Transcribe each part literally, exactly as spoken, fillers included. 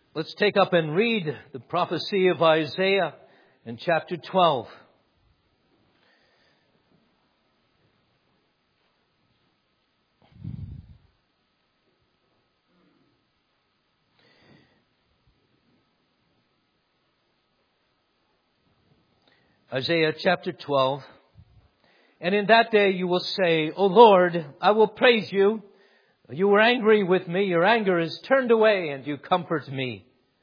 Let's take up and read the prophecy of Isaiah in chapter twelve. Isaiah chapter twelve. And in that day you will say, O Lord, I will praise you. You were angry with me. Your anger is turned away and you comfort me.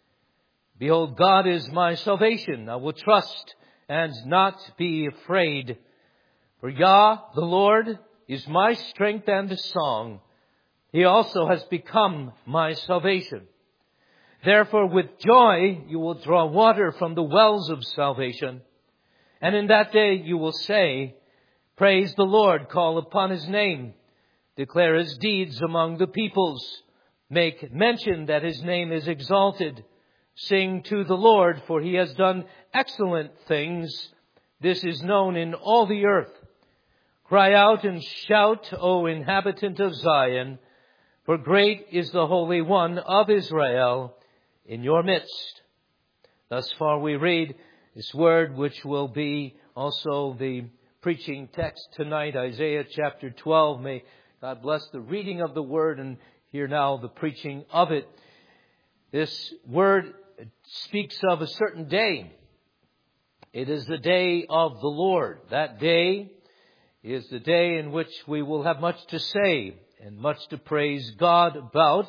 Behold, God is my salvation. I will trust and not be afraid. For Yah, the Lord, is my strength and a song. He also has become my salvation. Therefore, with joy, you will draw water from the wells of salvation. And in that day you will say, Praise the Lord, call upon His name. Declare His deeds among the peoples. Make mention that His name is exalted. Sing to the Lord, for He has done excellent things. This is known in all the earth. Cry out and shout, O inhabitant of Zion, for great is the Holy One of Israel in your midst. Thus far we read this word, which will be also the preaching text tonight, Isaiah chapter twelve. May God bless the reading of the word and hear now the preaching of it. This word speaks of a certain day. It is the day of the Lord. That day is the day in which we will have much to say and much to praise God about.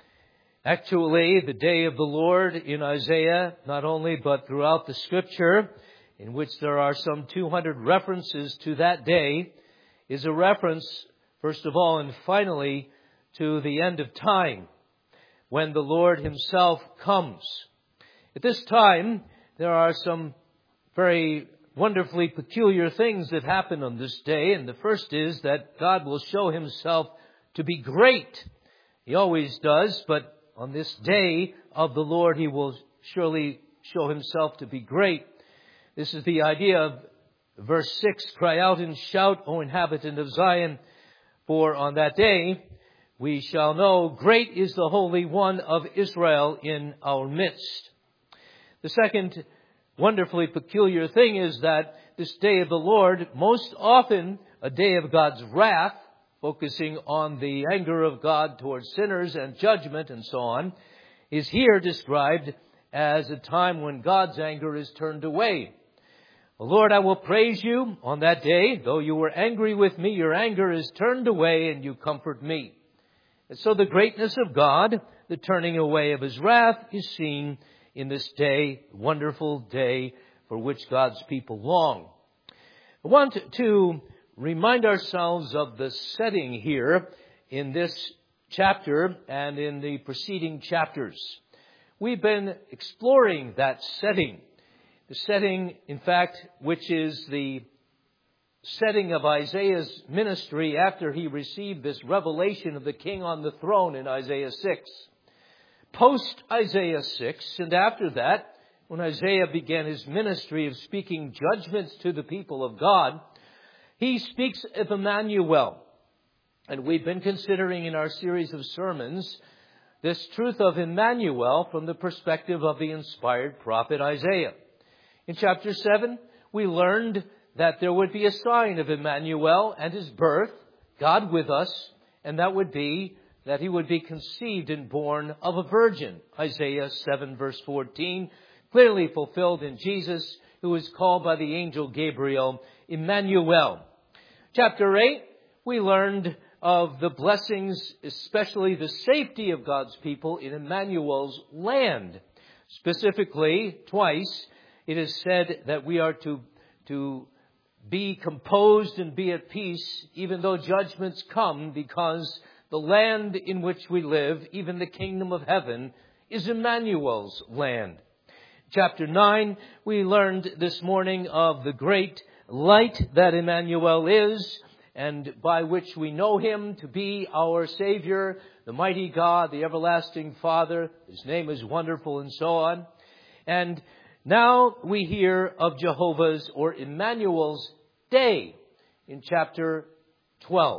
Actually, the day of the Lord in Isaiah, not only but throughout the Scripture, in which there are some two hundred references to that day, is a reference, first of all and finally, to the end of time, when the Lord Himself comes. At this time, there are some very wonderfully peculiar things that happen on this day, and the first is that God will show Himself to be great. He always does, but on this day of the Lord, He will surely show Himself to be great. This is the idea of verse six. Cry out and shout, O inhabitant of Zion, for on that day we shall know great is the Holy One of Israel in our midst. The second wonderfully peculiar thing is that this day of the Lord, most often a day of God's wrath, focusing on the anger of God towards sinners and judgment and so on, is here described as a time when God's anger is turned away. Lord, I will praise you on that day. Though you were angry with me, your anger is turned away and you comfort me. And so the greatness of God, the turning away of His wrath, is seen in this day, wonderful day for which God's people long. I want to remind ourselves of the setting here in this chapter and in the preceding chapters. We've been exploring that setting. The setting, in fact, which is the setting of Isaiah's ministry after he received this revelation of the King on the throne in Isaiah six. Post Isaiah six, and after that, when Isaiah began his ministry of speaking judgments to the people of God, he speaks of Emmanuel. And we've been considering in our series of sermons this truth of Emmanuel from the perspective of the inspired prophet Isaiah. In chapter seven, we learned that there would be a sign of Emmanuel and His birth, God with us, and that would be that He would be conceived and born of a virgin. Isaiah seven verse fourteen, clearly fulfilled in Jesus, who is called by the angel Gabriel Emmanuel. Chapter eight, we learned of the blessings, especially the safety of God's people in Emmanuel's land. Specifically, twice, it is said that we are to, to be composed and be at peace, even though judgments come, because the land in which we live, even the kingdom of heaven, is Emmanuel's land. Chapter nine, we learned this morning of the great light that Emmanuel is, and by which we know Him to be our Savior, the mighty God, the everlasting Father. His name is wonderful, and so on. And now we hear of Jehovah's or Emmanuel's day in chapter twelve.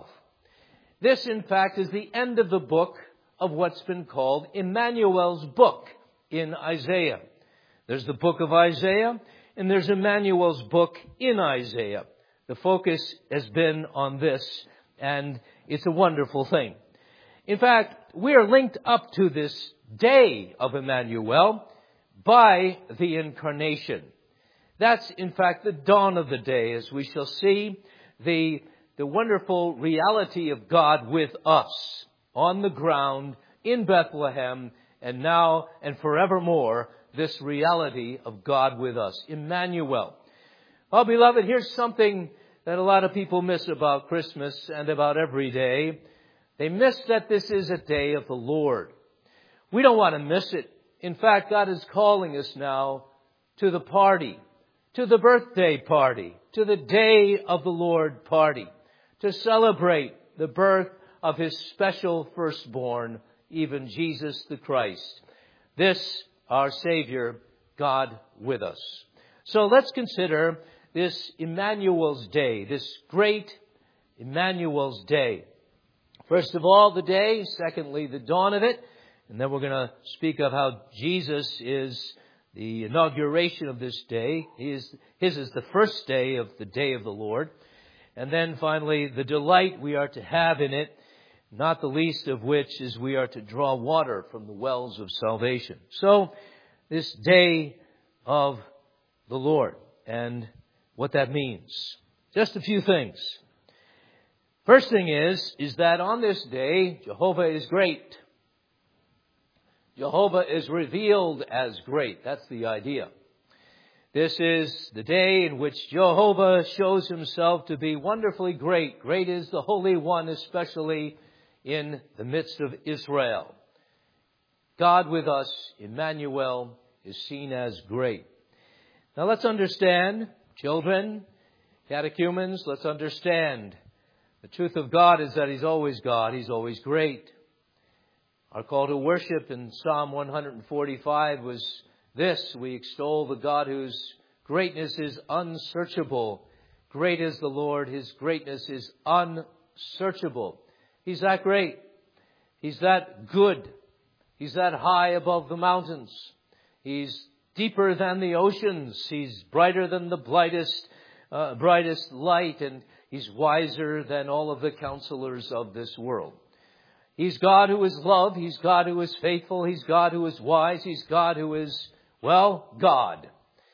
This, in fact, is the end of the book of what's been called Emmanuel's book. in Isaiah. There's the book of Isaiah, and there's Emmanuel's book in Isaiah. The focus has been on this, and it's a wonderful thing. In fact, we are linked up to this day of Emmanuel by the incarnation. That's, in fact, the dawn of the day, as we shall see the, the wonderful reality of God with us on the ground in Bethlehem, and now and forevermore, this reality of God with us. Emmanuel. Well, beloved, here's something that a lot of people miss about Christmas and about every day. They miss that this is a day of the Lord. We don't want to miss it. In fact, God is calling us now to the party, to the birthday party, to the day of the Lord party, to celebrate the birth of His special firstborn, even Jesus the Christ. This, our Savior, God with us. So let's consider this Emmanuel's Day, this great Emmanuel's Day. First of all, the day. Secondly, the dawn of it. And then we're going to speak of how Jesus is the inauguration of this day. He is, his is the first day of the day of the Lord. And then finally, the delight we are to have in it, not the least of which is we are to draw water from the wells of salvation. So, this day of the Lord and what that means. Just a few things. First thing is, is that on this day, Jehovah is great. Jehovah is revealed as great. That's the idea. This is the day in which Jehovah shows Himself to be wonderfully great. Great is the Holy One, especially in the midst of Israel. God with us, Emmanuel, is seen as great. Now let's understand, children, catechumens, let's understand. The truth of God is that He's always God. He's always great. Our call to worship in Psalm one forty-five was this: we extol the God whose greatness is unsearchable. Great is the Lord. His greatness is unsearchable. He's that great. He's that good. He's that high above the mountains. He's deeper than the oceans. He's brighter than the brightest, uh, brightest light. And He's wiser than all of the counselors of this world. He's God who is love. He's God who is faithful. He's God who is wise. He's God who is, well, God.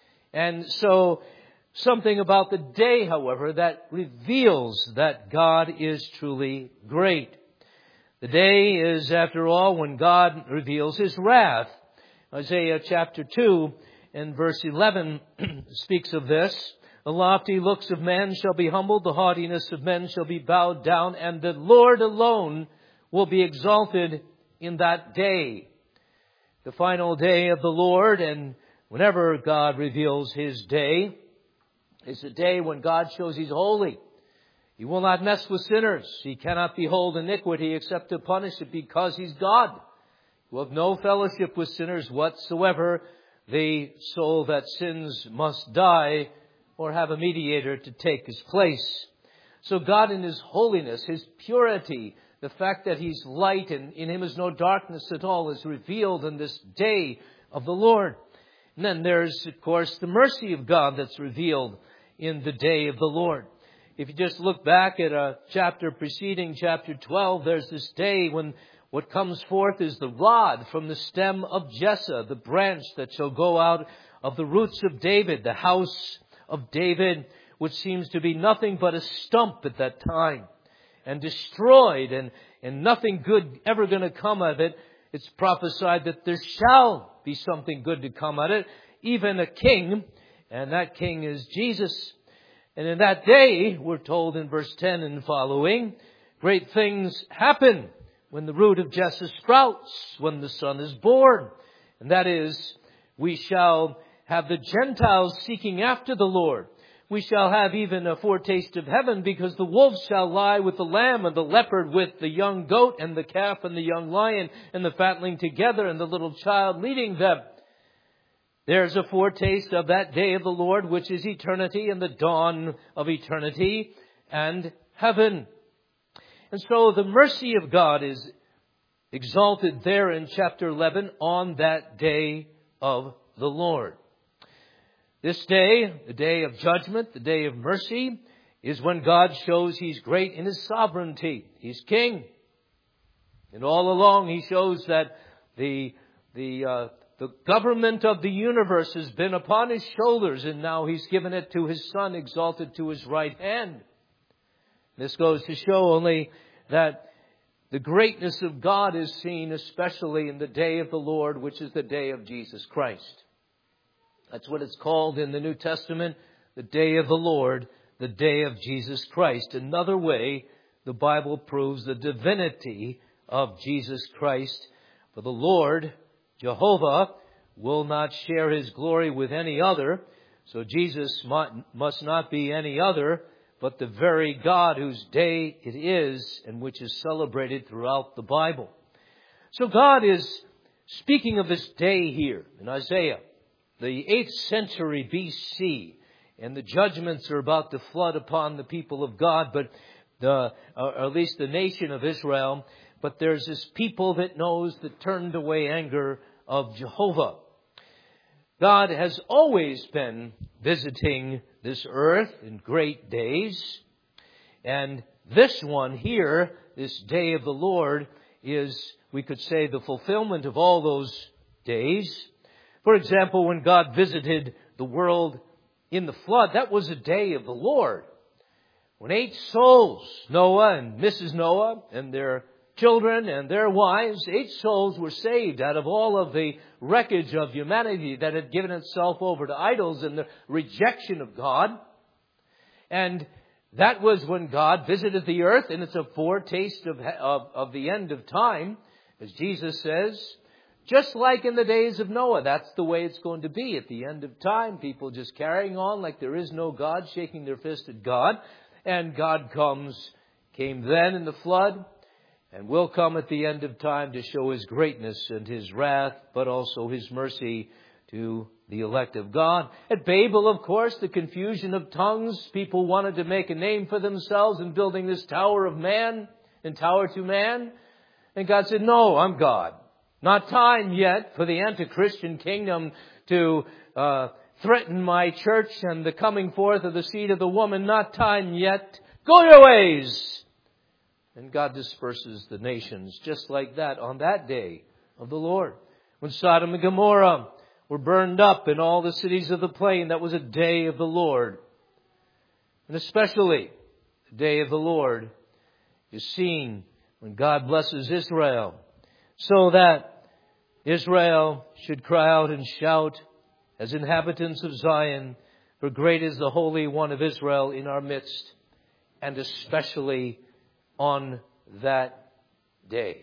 And so something about the day, however, that reveals that God is truly great. The day is, after all, when God reveals His wrath. Isaiah chapter two and verse eleven speaks of this. The lofty looks of men shall be humbled, the haughtiness of men shall be bowed down, and the Lord alone will be exalted in that day. The final day of the Lord, and whenever God reveals His day, is a day when God shows He's holy. He will not mess with sinners. He cannot behold iniquity except to punish it, because He's God. He will have no fellowship with sinners whatsoever. The soul that sins must die, or have a mediator to take his place. So God in His holiness, His purity, the fact that He's light and in Him is no darkness at all, is revealed in this day of the Lord. And then there's, of course, the mercy of God that's revealed in the day of the Lord. If you just look back at a chapter preceding chapter twelve, there's this day when what comes forth is the rod from the stem of Jesse, the branch that shall go out of the roots of David, the house of David, which seems to be nothing but a stump at that time, and destroyed, and, and nothing good ever going to come of it. It's prophesied that there shall be something good to come out of it, even a king, and that king is Jesus. And in that day, we're told in verse ten and following, great things happen when the root of Jesse sprouts, when the son is born. And that is, we shall have the Gentiles seeking after the Lord. We shall have even a foretaste of heaven, because the wolf shall lie with the lamb, and the leopard with the young goat, and the calf and the young lion and the fatling together, and the little child leading them. There's a foretaste of that day of the Lord, which is eternity and the dawn of eternity and heaven. And so the mercy of God is exalted there in chapter eleven, on that day of the Lord. This day, the day of judgment, the day of mercy, is when God shows He's great in His sovereignty. He's king. And all along He shows that the, the, uh, the government of the universe has been upon His shoulders, and now He's given it to His Son, exalted to His right hand. This goes to show only that the greatness of God is seen especially in the day of the Lord, which is the day of Jesus Christ. That's what it's called in the New Testament, the day of the Lord, the day of Jesus Christ. Another way the Bible proves the divinity of Jesus Christ. For the Lord, Jehovah, will not share His glory with any other. So Jesus must not be any other, but the very God whose day it is and which is celebrated throughout the Bible. So God is speaking of this day here in Isaiah, the eighth century B C, and the judgments are about to flood upon the people of God, but the, or at least the nation of Israel. But there's this people that knows the turned away anger of Jehovah. God has always been visiting this earth in great days. And this one here, this day of the Lord, is, we could say, the fulfillment of all those days. For example, when God visited the world in the flood, that was a day of the Lord. When eight souls, Noah and Missus Noah and their children and their wives, eight souls were saved out of all of the wreckage of humanity that had given itself over to idols and the rejection of God. And that was when God visited the earth, and it's a foretaste of, of, of the end of time, as Jesus says. Just like in the days of Noah, that's the way it's going to be at the end of time. People just carrying on like there is no God, shaking their fist at God. And God comes, came then in the flood, and will come at the end of time to show His greatness and His wrath, but also His mercy to the elect of God. At Babel, of course, the confusion of tongues. People wanted to make a name for themselves in building this tower of man and tower to man. And God said, no, I'm God. Not time yet for the anti-Christian kingdom to uh, threaten my church and the coming forth of the seed of the woman. Not time yet. Go your ways. And God disperses the nations just like that on that day of the Lord. When Sodom and Gomorrah were burned up in all the cities of the plain, that was a day of the Lord. And especially the day of the Lord is seen when God blesses Israel, so that Israel should cry out and shout as inhabitants of Zion, for great is the Holy One of Israel in our midst, and especially on that day.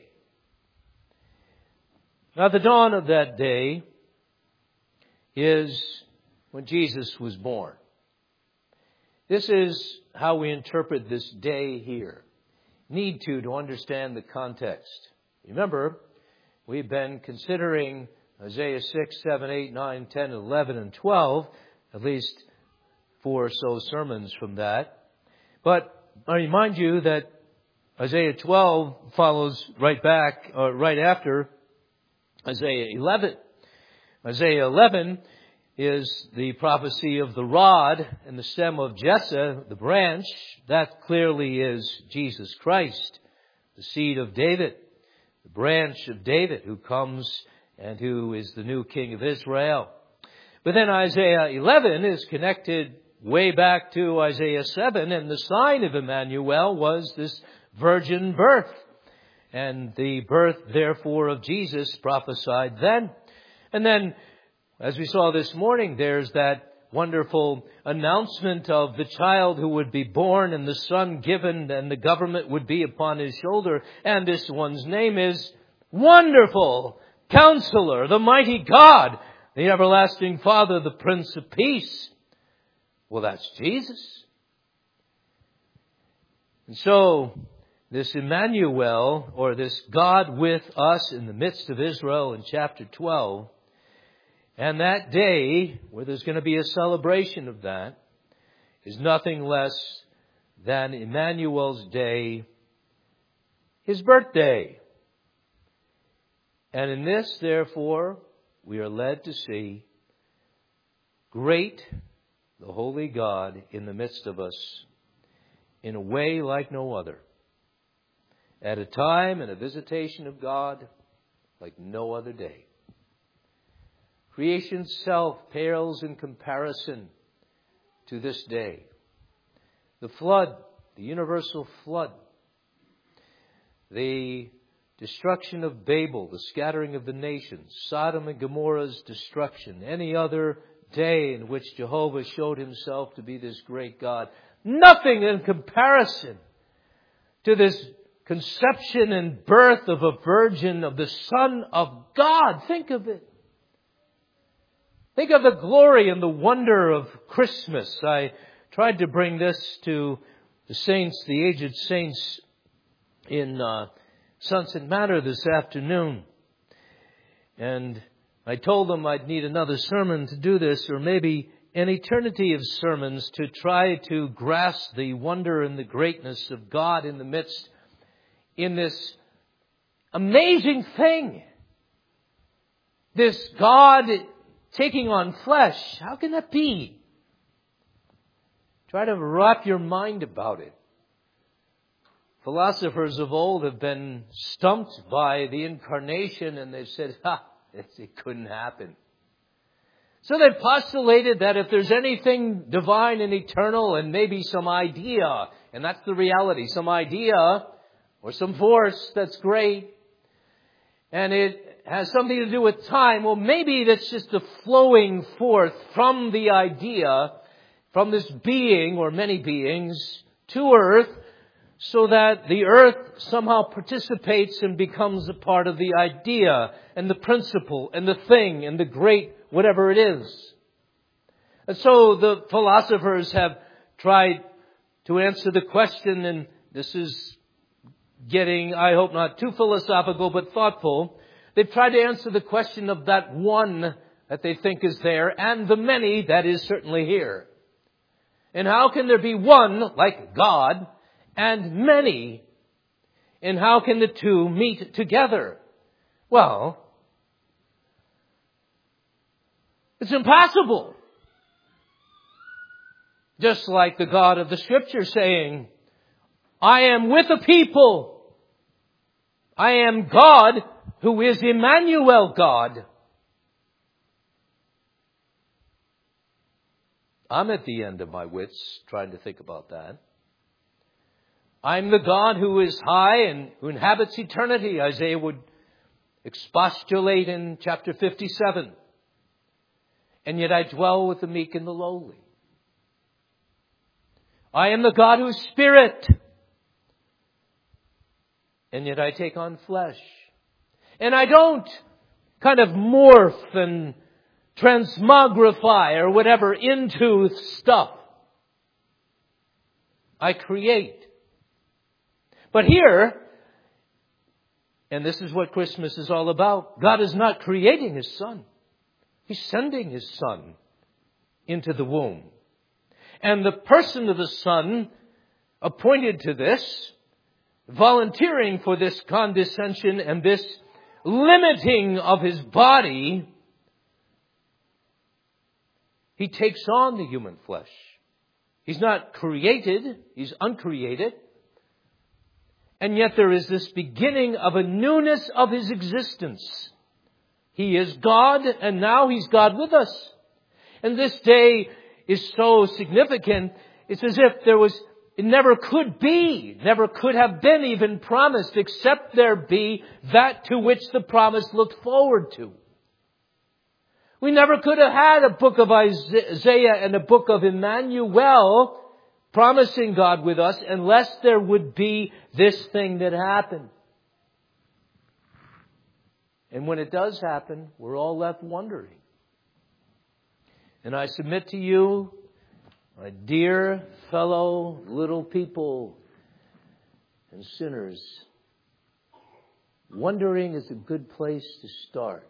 Now, the dawn of that day is when Jesus was born. This is how we interpret this day here. Need to, to understand the context. Remember, we've been considering Isaiah six, seven, eight, nine, ten, eleven, and twelve, at least four or so sermons from that. But I remind you that Isaiah twelve follows right back, or right after Isaiah eleven. Isaiah eleven is the prophecy of the rod and the stem of Jesse, the branch. That clearly is Jesus Christ, the seed of David, the branch of David who comes and who is the new king of Israel. But then Isaiah eleven is connected way back to Isaiah seven, and the sign of Emmanuel was this virgin birth. And the birth, therefore, of Jesus prophesied then. And then, as we saw this morning, there's that wonderful announcement of the child who would be born and the son given, and the government would be upon his shoulder. And this one's name is Wonderful Counselor, the Mighty God, the Everlasting Father, the Prince of Peace. Well, that's Jesus. And so, this Emmanuel, or this God with us in the midst of Israel in chapter twelve, and that day, where there's going to be a celebration of that, is nothing less than Emmanuel's day, his birthday. And in this, therefore, we are led to see great, the holy God in the midst of us in a way like no other. At a time and a visitation of God like no other day. Creation itself pales in comparison to this day. The flood, the universal flood, the destruction of Babel, the scattering of the nations, Sodom and Gomorrah's destruction, any other day in which Jehovah showed himself to be this great God. Nothing in comparison to this conception and birth of a virgin, of the Son of God. Think of it. Think of the glory and the wonder of Christmas. I tried to bring this to the saints, the aged saints in uh, Sunset Manor this afternoon. And I told them I'd need another sermon to do this, or maybe an eternity of sermons to try to grasp the wonder and the greatness of God in the midst, in this amazing thing. This God taking on flesh. How can that be? Try to wrap your mind about it. Philosophers of old have been stumped by the incarnation, and they've said, ha, it couldn't happen. So they postulated that if there's anything divine and eternal and maybe some idea, and that's the reality, some idea or some force that's great, and it has something to do with time, well, maybe that's just the flowing forth from the idea, from this being or many beings to earth, so that the earth somehow participates and becomes a part of the idea and the principle and the thing and the great whatever it is. And so the philosophers have tried to answer the question, and this is getting, I hope not too philosophical, but thoughtful. They've tried to answer the question of that one that they think is there and the many that is certainly here. And how can there be one like God and many? And how can the two meet together? Well, it's impossible. Just like the God of the Scripture saying, I am with a people. I am God who is Emmanuel God. I'm at the end of my wits trying to think about that. I'm the God who is high and who inhabits eternity, Isaiah would expostulate in chapter fifty-seven. And yet I dwell with the meek and the lowly. I am the God who is spirit. And yet I take on flesh. And I don't kind of morph and transmogrify or whatever into stuff. I create. But here, and this is what Christmas is all about, God is not creating His Son. He's sending His Son into the womb. And the person of the Son, appointed to this, volunteering for this condescension and this limiting of His body, He takes on the human flesh. He's not created. He's uncreated. And yet there is this beginning of a newness of His existence. He is God, and now He's God with us. And this day is so significant. It's as if there was, it never could be, never could have been even promised, except there be that to which the promise looked forward to. We never could have had a book of Isaiah and a book of Emmanuel promising God with us unless there would be this thing that happened. And when it does happen, we're all left wondering. And I submit to you, my dear fellow little people and sinners, wondering is a good place to start.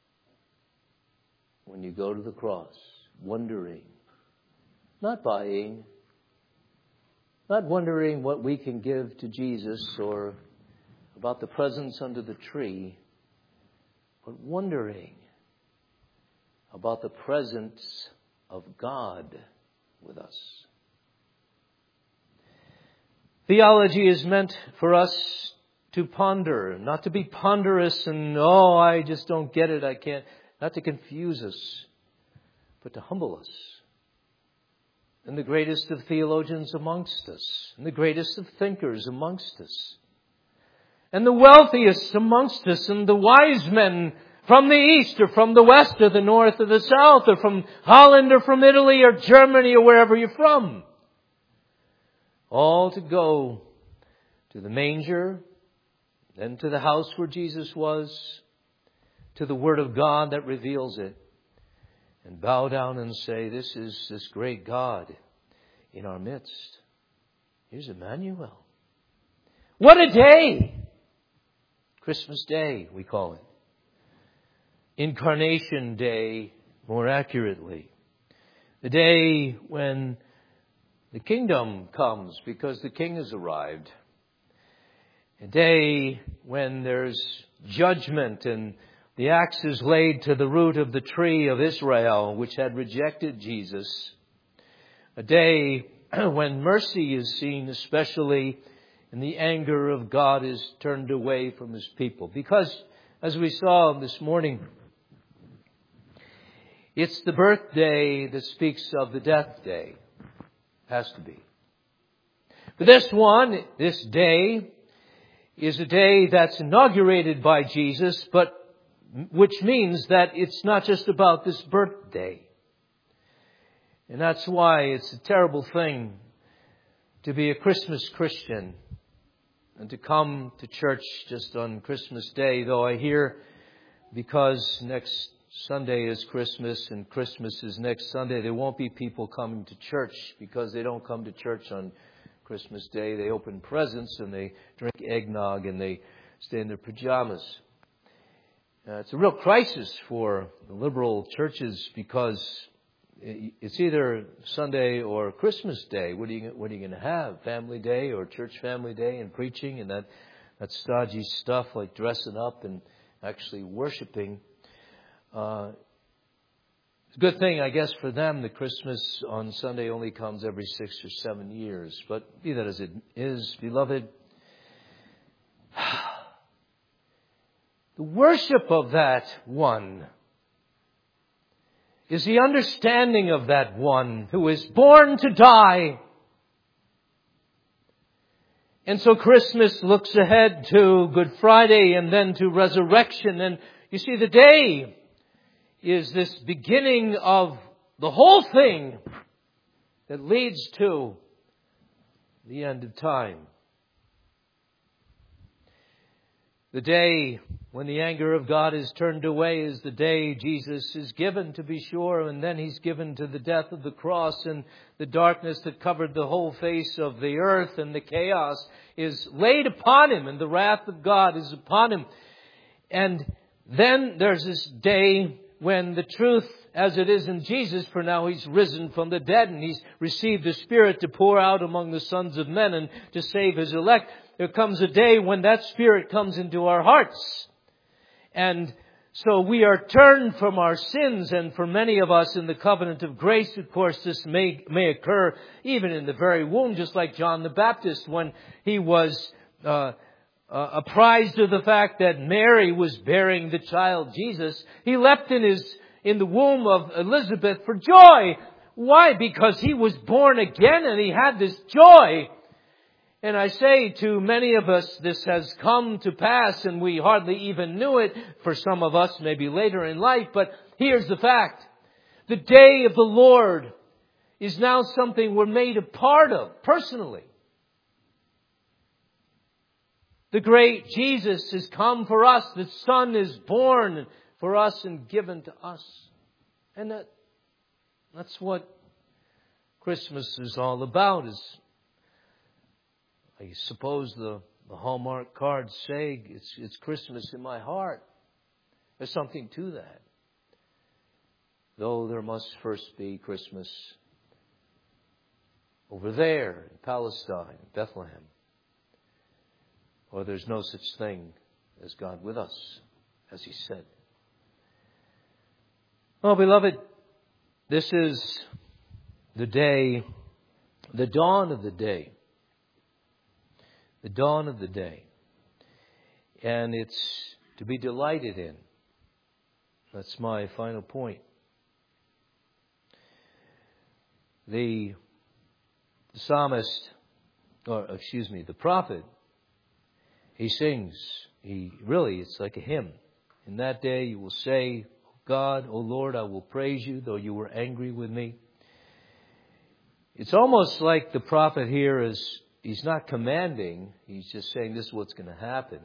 When you go to the cross, wondering, not buying, not wondering what we can give to Jesus or about the presents under the tree, but wondering about the presence of God with us. Theology is meant for us to ponder, not to be ponderous and, oh, I just don't get it, I can't, not to confuse us, but to humble us. And the greatest of theologians amongst us, and the greatest of thinkers amongst us, and the wealthiest amongst us, and the wise men from the east or from the west or the north or the south or from Holland or from Italy or Germany or wherever you're from, all to go to the manger, then to the house where Jesus was, to the Word of God that reveals it, and bow down and say, this is this great God in our midst. Here's Emmanuel. What a day! Christmas Day, we call it. Incarnation Day, more accurately. The day when the kingdom comes because the King has arrived. A day when there's judgment and the axe is laid to the root of the tree of Israel, which had rejected Jesus. A day when mercy is seen, especially, and the anger of God is turned away from His people. Because, as we saw this morning, it's the birthday that speaks of the death day. Has to be. But this one, this day, is a day that's inaugurated by Jesus, but which means that it's not just about this birthday. And that's why it's a terrible thing to be a Christmas Christian and to come to church just on Christmas Day, though I hear because next Sunday is Christmas and Christmas is next Sunday, there won't be people coming to church because they don't come to church on Christmas Day. They open presents and they drink eggnog and they stay in their pajamas. Uh, it's a real crisis for the liberal churches because it's either Sunday or Christmas Day. What are you what are you going to have? Family Day or Church Family Day and preaching and that, that stodgy stuff like dressing up and actually worshiping. Uh, it's a good thing, I guess, for them that Christmas on Sunday only comes every six or seven years. But be that as it is, beloved, the worship of that one is the understanding of that one who is born to die. And so Christmas looks ahead to Good Friday and then to resurrection. And you see, the day is this beginning of the whole thing that leads to the end of time. The day when the anger of God is turned away is the day Jesus is given, to be sure, and then He's given to the death of the cross, and the darkness that covered the whole face of the earth and the chaos is laid upon Him, and the wrath of God is upon Him. And then there's this day when the truth, as it is in Jesus, for now He's risen from the dead and He's received the Spirit to pour out among the sons of men and to save His elect. There comes a day when that Spirit comes into our hearts. And so we are turned from our sins, and for many of us in the covenant of grace, of course, this may, may occur even in the very womb, just like John the Baptist when he was uh, uh, apprised of the fact that Mary was bearing the child Jesus. He leapt in his in the womb of Elizabeth for joy. Why? Because he was born again and he had this joy. And I say to many of us, this has come to pass and we hardly even knew it. For some of us, maybe later in life. But here's the fact. The day of the Lord is now something we're made a part of personally. The great Jesus has come for us. The Son is born for us and given to us. And that, that's what Christmas is all about. Is I suppose the, the Hallmark cards say it's, it's Christmas in my heart. There's something to that. Though there must first be Christmas over there in Palestine, Bethlehem. Or there's no such thing as God with us, as He said. Oh, beloved, this is the day, the dawn of the day. The dawn of the day. And it's to be delighted in. That's my final point. The psalmist, or excuse me, the prophet, he sings, he really, it's like a hymn. In that day you will say, God, O Lord, I will praise you, though you were angry with me. It's almost like the prophet here is, he's not commanding, he's just saying this is what's going to happen.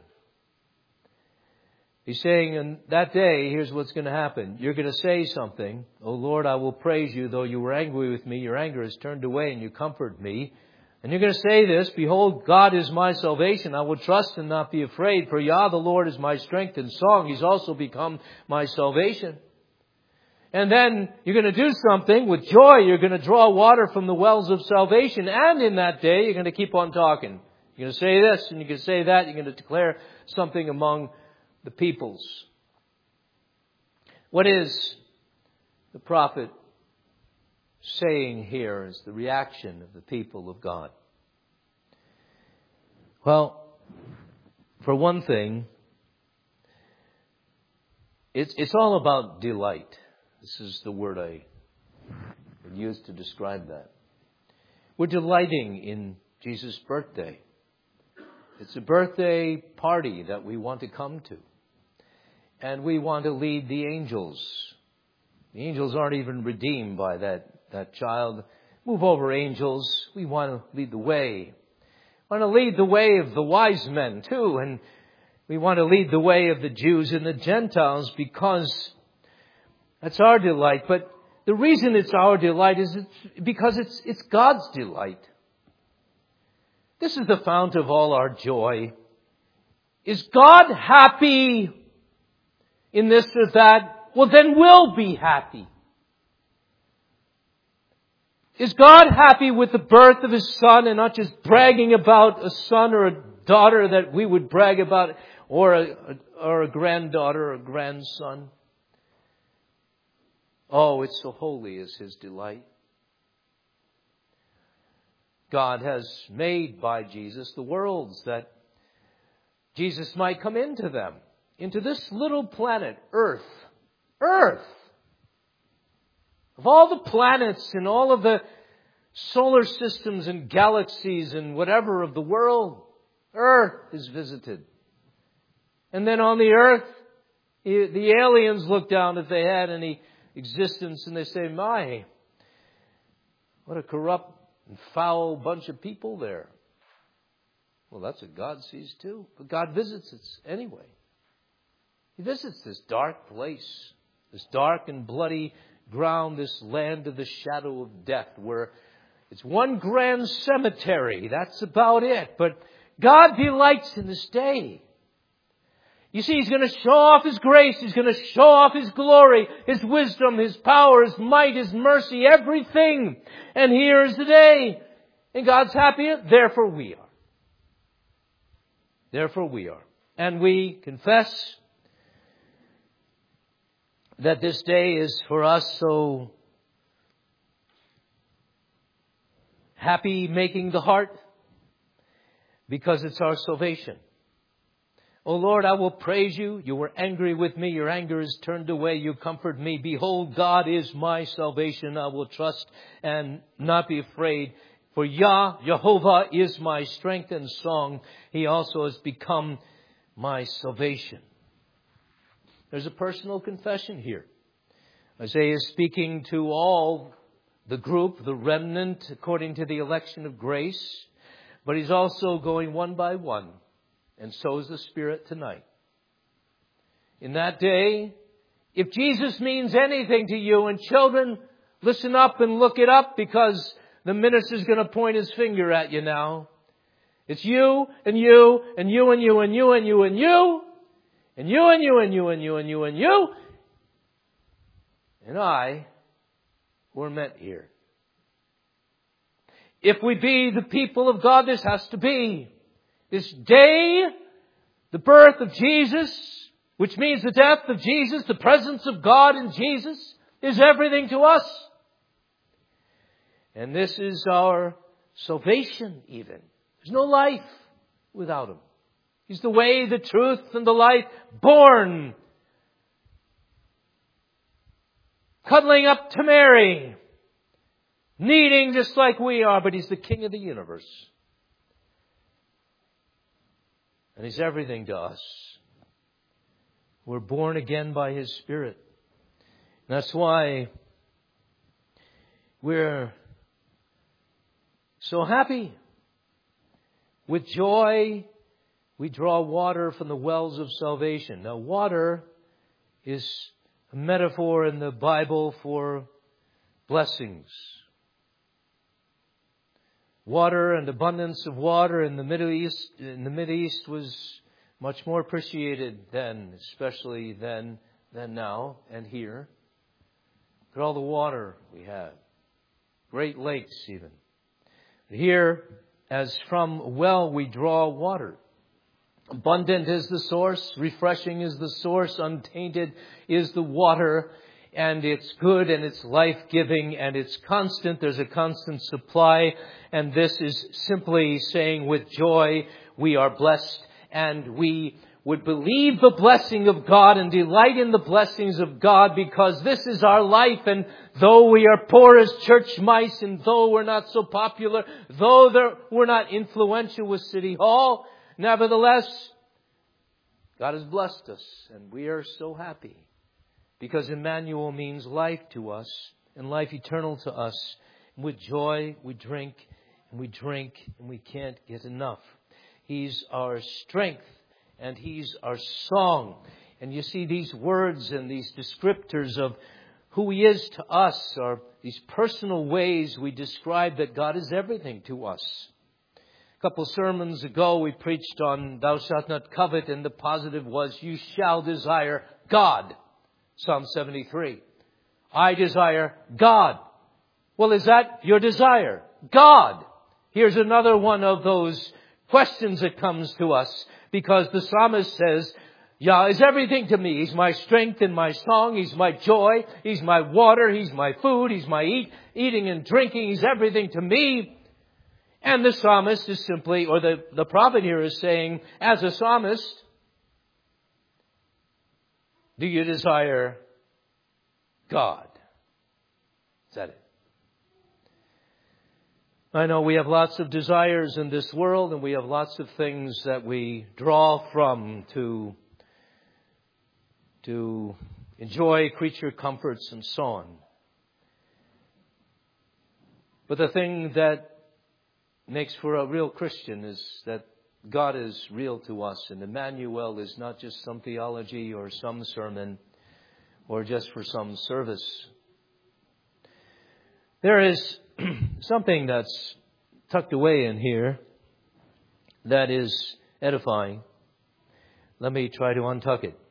He's saying, in that day, here's what's going to happen. You're going to say something. Oh Lord, I will praise you, though you were angry with me. Your anger is turned away and you comfort me. And you're going to say this, behold, God is my salvation. I will trust and not be afraid. For Yah, the Lord, is my strength and song. He's also become my salvation. And then you're going to do something with joy. You're going to draw water from the wells of salvation. And in that day, you're going to keep on talking. You're going to say this and you're going to say that. You're going to declare something among the peoples. What is the prophet saying here as the reaction of the people of God? Well, for one thing, it's, it's all about delight. This is the word I would use to describe that. We're delighting in Jesus' birthday. It's a birthday party that we want to come to. And we want to lead the angels. The angels aren't even redeemed by that, that child. Move over, angels. We want to lead the way. We want to lead the way of the wise men too. And we want to lead the way of the Jews and the Gentiles because that's our delight. But the reason it's our delight is it's because it's, it's God's delight. This is the fount of all our joy. Is God happy in this or that? Well, then we'll be happy. Is God happy with the birth of His Son and not just bragging about a son or a daughter that we would brag about, or a, or a granddaughter or a grandson? Oh, it's so holy is His delight. God has made by Jesus the worlds that Jesus might come into them. Into this little planet, Earth. Earth! Of all the planets and all of the solar systems and galaxies and whatever of the world, Earth is visited. And then on the Earth, the aliens look down if they had any existence and they say, my, what a corrupt and foul bunch of people there. Well, that's what God sees too. But God visits us anyway. He visits this dark place, this dark and bloody ground, this land of the shadow of death, where it's one grand cemetery. That's about it. But God delights in this day. You see, He's going to show off His grace. He's going to show off His glory, His wisdom, His power, His might, His mercy, everything. And here is the day. And God's happy. Therefore we are. Therefore we are. And we confess that this day is for us so happy making the heart because it's our salvation. O Lord, I will praise you. You were angry with me. Your anger is turned away. You comfort me. Behold, God is my salvation. I will trust and not be afraid. For Yah, Jehovah, is my strength and song. He also has become my salvation. There's a personal confession here. Isaiah is speaking to all the group, the remnant, according to the election of grace. But he's also going one by one. And so is the Spirit tonight. In that day, if Jesus means anything to you, and children, listen up and look it up, because the minister's going to point his finger at you now. It's you and you and you and you and you and you and you and you and you and you and you and you and you and I were met here. If we be the people of God, this has to be. This day, the birth of Jesus, which means the death of Jesus, the presence of God in Jesus, is everything to us. And this is our salvation even. There's no life without Him. He's the way, the truth, and the life, born, cuddling up to Mary, needing just like we are, but He's the King of the universe. And He's everything to us. We're born again by His Spirit. And that's why we're so happy. With joy, we draw water from the wells of salvation. Now, water is a metaphor in the Bible for blessings. Water and abundance of water in the Middle East, in the Middle East was much more appreciated then, especially then than now and here. Look at all the water we have. Great lakes even. Here, as from a well, we draw water. Abundant is the source, refreshing is the source, untainted is the water, and it's good and it's life-giving and it's constant. There's a constant supply, and this is simply saying with joy we are blessed, and we would believe the blessing of God and delight in the blessings of God, because this is our life. And though we are poor as church mice, and though we're not so popular, though there, we're not influential with City Hall, nevertheless, God has blessed us, and we are so happy, because Emmanuel means life to us and life eternal to us. And with joy we drink and we drink and we can't get enough. He's our strength. And He's our song. And you see, these words and these descriptors of who He is to us are these personal ways we describe that God is everything to us. A couple sermons ago we preached on thou shalt not covet, and the positive was you shall desire God. Psalm seventy-three. I desire God. Well, is that your desire? God. Here's another one of those questions that comes to us. Because the psalmist says, Yah is everything to me. He's my strength and my song. He's my joy. He's my water. He's my food. He's my eat, eating and drinking. He's everything to me. And the psalmist is simply, or the, the prophet here is saying, as a psalmist, do you desire God? Is that it? I know we have lots of desires in this world, and we have lots of things that we draw from to, to enjoy creature comforts and so on. But the thing that makes for a real Christian is that God is real to us, and Emmanuel is not just some theology or some sermon or just for some service. There is something that's tucked away in here that is edifying. Let me try to untuck it.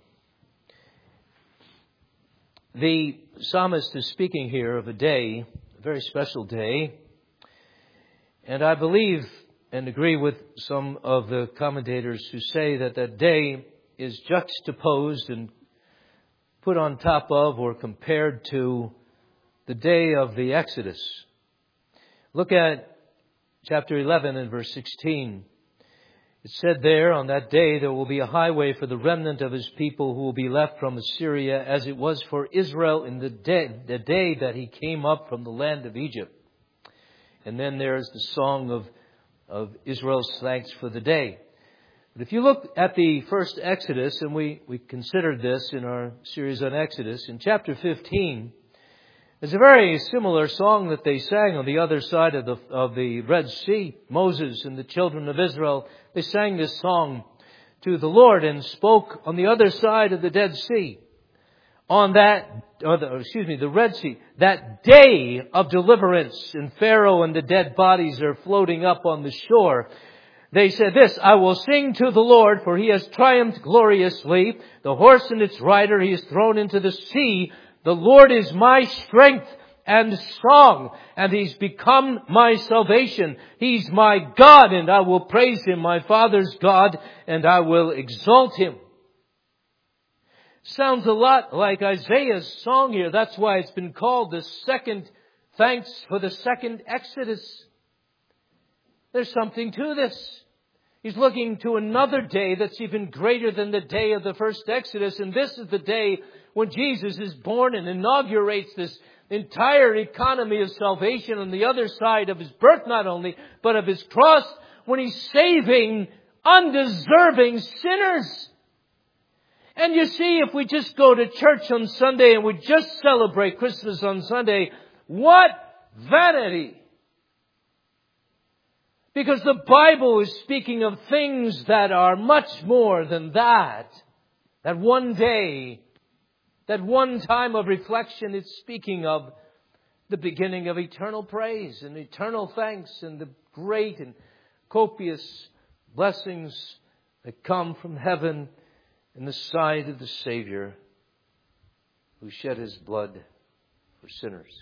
The psalmist is speaking here of a day, a very special day, and I believe and agree with some of the commentators who say that that day is juxtaposed and put on top of or compared to the day of the Exodus. Look at chapter eleven and verse sixteen. It said there, on that day there will be a highway for the remnant of His people who will be left from Assyria, as it was for Israel in the day, the day that he came up from the land of Egypt. And then there's the song of, of Israel's thanks for the day. But if you look at the first Exodus, and we, we considered this in our series on Exodus, in chapter fifteen, there's a very similar song that they sang on the other side of the of the Red Sea. Moses and the children of Israel, they sang this song to the Lord and spoke on the other side of the Dead Sea. On that, or the, excuse me, the Red Sea, that day of deliverance, and Pharaoh and the dead bodies are floating up on the shore. They said this, I will sing to the Lord, for He has triumphed gloriously. The horse and its rider He has thrown into the sea. The Lord is my strength and song, and He's become my salvation. He's my God, and I will praise Him, my Father's God, and I will exalt Him. Sounds a lot like Isaiah's song here. That's why it's been called the second, thanks for the second Exodus. There's something to this. He's looking to another day that's even greater than the day of the first Exodus. And this is the day when Jesus is born and inaugurates this entire economy of salvation on the other side of His birth not only, but of His cross, when He's saving undeserving sinners. And you see, if we just go to church on Sunday and we just celebrate Christmas on Sunday, what vanity! Because the Bible is speaking of things that are much more than that. That one day, that one time of reflection, it's speaking of the beginning of eternal praise and eternal thanks and the great and copious blessings that come from heaven in the side of the Savior who shed His blood for sinners.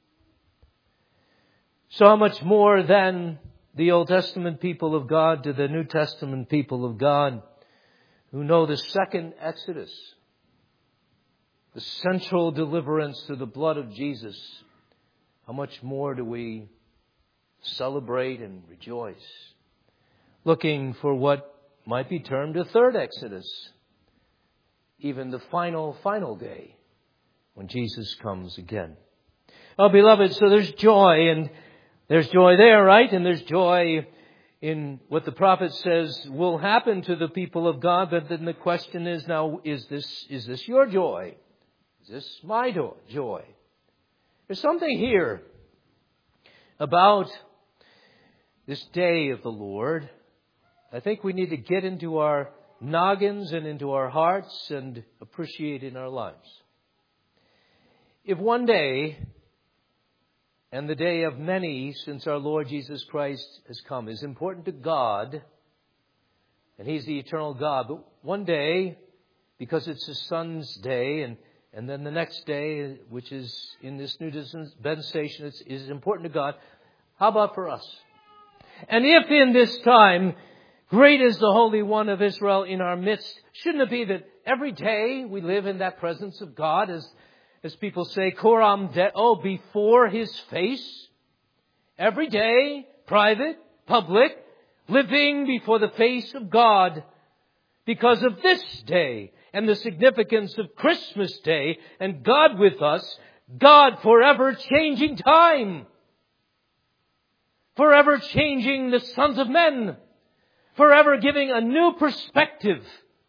So how much more than the Old Testament people of God to the New Testament people of God who know the second Exodus, the central deliverance through the blood of Jesus. How much more do we celebrate and rejoice, looking for what might be termed a third Exodus, even the final, final day when Jesus comes again. Oh, beloved, so there's joy, and there's joy there, right? And there's joy in what the prophet says will happen to the people of God. But then the question is now, is this, is this your joy? Is this my joy? There's something here about this day of the Lord. I think we need to get into our noggins and into our hearts and appreciate in our lives. If one day, and the day of many since our Lord Jesus Christ has come, is important to God, and He's the eternal God, but one day, because it's His Son's day, and, and then the next day, which is in this new dispensation, is, is important to God, how about for us? And if in this time, great is the Holy One of Israel in our midst, shouldn't it be that every day we live in that presence of God, as As people say, coram deo, before His face? Every day, private, public, living before the face of God because of this day and the significance of Christmas Day and God with us, God forever changing time, forever changing the sons of men, forever giving a new perspective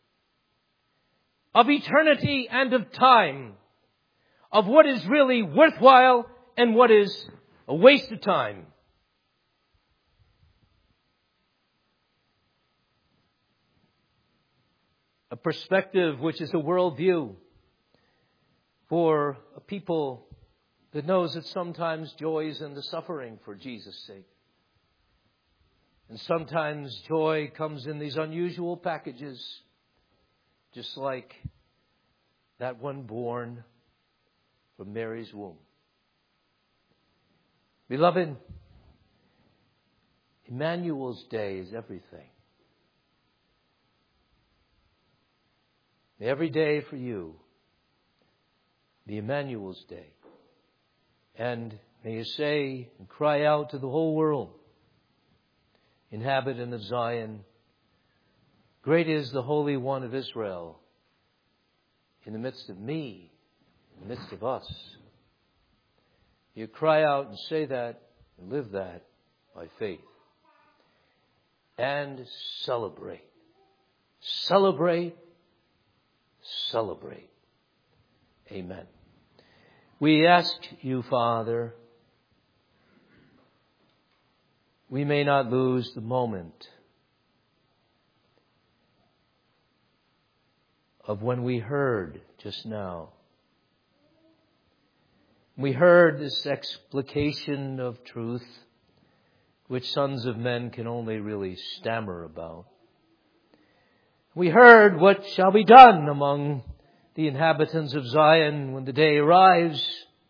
of eternity and of time, of what is really worthwhile and what is a waste of time. A perspective which is a worldview for a people that knows that sometimes joy is in the suffering for Jesus' sake. And sometimes joy comes in these unusual packages, just like that one born from Mary's womb. Beloved, Emmanuel's Day is everything. May every day for you be Emmanuel's Day. And may you say and cry out to the whole world, inhabitant of Zion, great is the Holy One of Israel in the midst of me, in the midst of us. You cry out and say that and live that by faith. And celebrate. Celebrate. Celebrate. Amen. We ask you, Father, we may not lose the moment of when we heard just now. We heard this explication of truth, which sons of men can only really stammer about. We heard what shall be done among the inhabitants of Zion when the day arrives.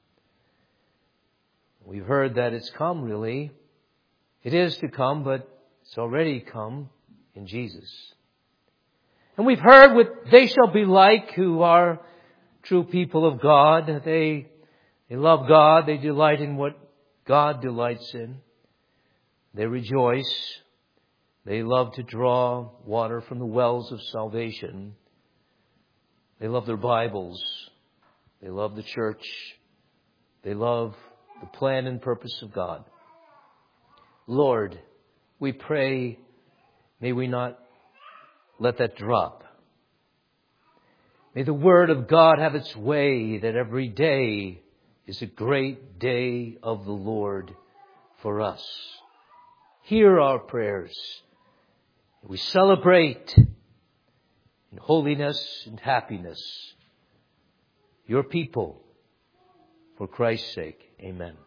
We've heard that it's come, really. It is to come, but it's already come in Jesus. And we've heard what they shall be like who are true people of God. They, they love God. They delight in what God delights in. They rejoice. They love to draw water from the wells of salvation. They love their Bibles. They love the church. They love the plan and purpose of God. Lord, we pray, may we not let that drop. May the Word of God have its way, that every day is a great day of the Lord for us. Hear our prayers. We celebrate in holiness and happiness your people. For Christ's sake, amen.